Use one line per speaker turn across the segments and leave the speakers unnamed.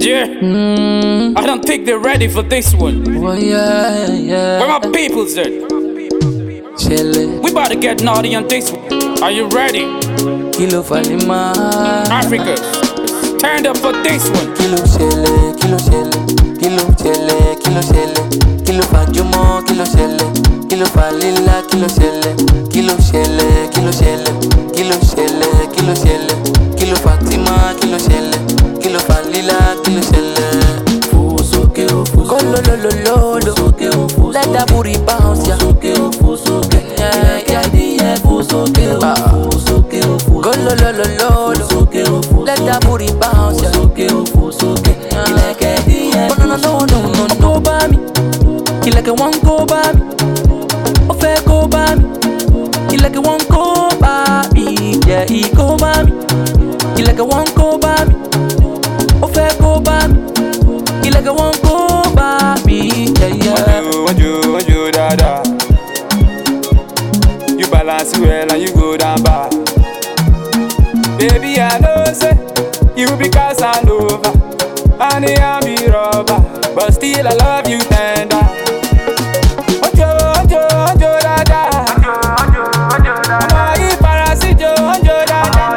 Yeah, I don't think they're ready for this one.
Oh yeah, yeah.
Where my people's at?
Chile,
We about to get naughty on this one. Are you ready?
Kilo Falima.
Africa, turned up for this one.
Kilo Chile, Kilo Chile, Kilo Chile, Kilo Chile, Kilo Fajumo, Kilo Chile, Kilo Falila, Kilo Chile, Kilo Chile, Kilo Chile, Kilo Chile, Kilo Chile, Kilo Fatima, Kilo Chile, Kilo Falila, Kilo Chile.
Fusoke o fusoke,
Lo lo lo lo lo.
fusoke o fusoke,
Let that booty bounce, yeah.
fusoke o fusoke, ilekadiye fusoke o fusoke o
Go
fusoke,
lo lo lo lo lo.
fusoke o fusoke,
Let that booty bounce, yeah.
fusoke o fusoke, ilekadiye
Oh no no no no no, go by me. You like it one go by me. Oh fair go by me. You like it one go by me. Yeah, he go by me. You like it one go by me. Oh fair go by me. You like it one go by me. Yeah yeah.
Want you, dada. You balance well and you go down bad. Baby, I know say you be Casanova, and I be rubber, but still I love you tender. Ojo, dada. Ọmọ yìí parasito, ojo, dada.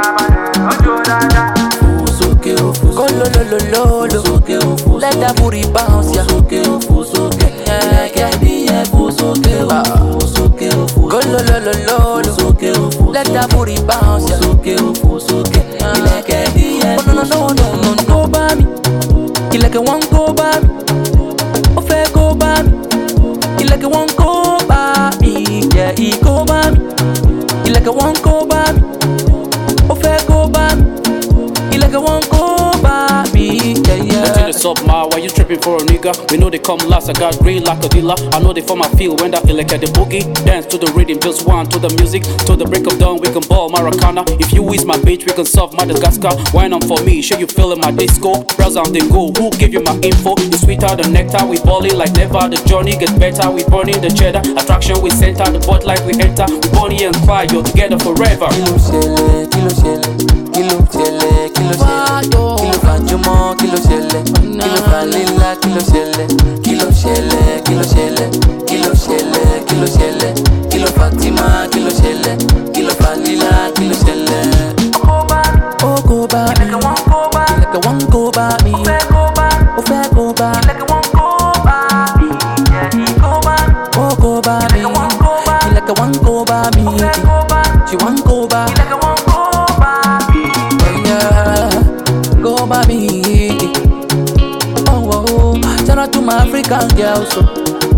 fusoke o
Go
fusoke,
lo lo lo lo lo.
fusoke o fusoke,
Let that booty bounce, yeah.
fusoke o fusoke, ilekadiye fusoke o fusoke o
Go
fusoke,
lo lo lo lo lo.
fusoke o fusoke.
Let that booty bounce, yeah.
Fusoke o fusoke, ilekadiye
Oh no no no no no, go by me. You like it one go by me. Oh fair go by me. You like it one go by me. Yeah, he go by me. You like it one go by me. Oh fair go by me. You like it one go by me. Yeah yeah.
What's up, ma? Why you tripping for a nigga? We know they come last. I got green like a dealer. I know they form my feel when that elect at the boogie. Dance to the rhythm, just one to the music. To the break of dawn, we can ball Maracana. If you is my bitch, we can solve Madagascar. Wine on for me, show you feeling my disco. Browse on the go. Who give you my info? You sweeter than nectar, we balling like never. The journey gets better, we burning the cheddar. Attraction, we center the bot like we enter. We Bonnie and Clyde, you're together forever.
Kilo Chile, Kilo Chile, Kilo Chile, Kilo Chile, Kilo Fajumo, Kilo Chile, Kilo Falila, Kilo Chile, Kilo Chile, Kilo Chile, Kilo Chile, Kilo Chile, Kilo Fatima, Kilo Chile, Kilo Falila, Kilo Chile. Oh go by me, like a one go by me, oh fair go by, like a one go by me, yeah he go by, oh go by me, like a one go by me, she one go by, like a one go by me, yeah, go by me. Oh oh, shout out to my African girls, so.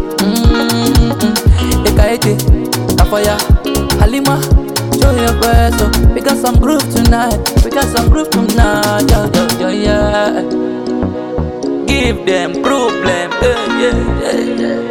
Ekaete, Afaya, Halima, show your best, so. We got some groove tonight, yeah. Give them problem, yeah.